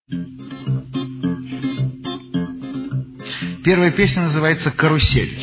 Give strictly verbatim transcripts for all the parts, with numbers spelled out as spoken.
Первая песня называется «Карусель».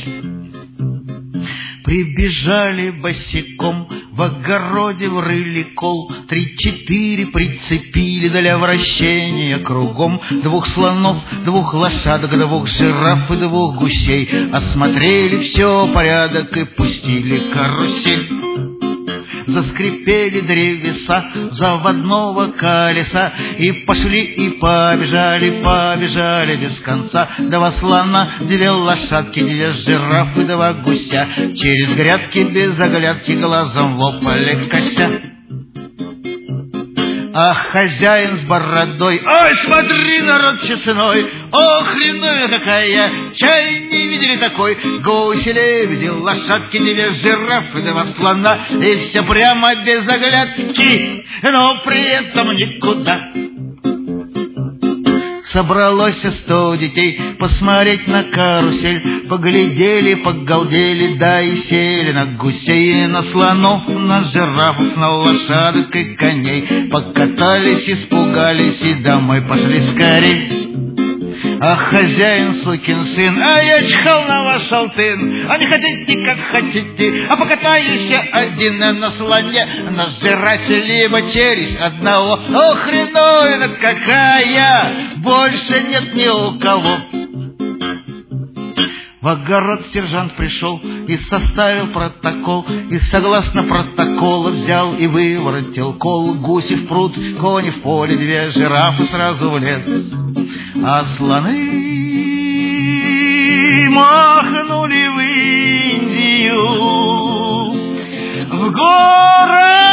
Прибежали босиком, в огороде врыли кол, три-четыре прицепили для вращения кругом. Двух слонов, двух лошадок, двух жираф и двух гусей. Осмотрели все, порядок, и пустили карусель. Заскрипели древеса заводного колеса, и пошли, и побежали, побежали без конца. Два слона, две лошадки, две жирафы, два гуся через грядки без оглядки глазом лопали кося. А хозяин с бородой: ой, смотри, народ честной, о, хреновина какая, чай не видели такой. Гуси, лебеди, лошадки, две жирафы, два слона, и все прямо без оглядки, но при этом никуда. Собралось сто детей посмотреть на карусель. Поглядели, погалдели, да и сели на гусей, на слонов, на жирафов, на лошадок и коней. Покатались, испугались и домой пошли скорей. А хозяин, сукин сын, а я чихал на ваш алтын. А не хотите, как хотите, а покатаюсь один на слоне, на жирафе, либо через одного. О, хреновина какая, больше нет ни у кого. В огород сержант пришел и составил протокол, и согласно протоколу взял и выворотил кол. Гуси в пруд, кони в поле, две жирафы сразу в лес. А слоны махнули в Индию, в город.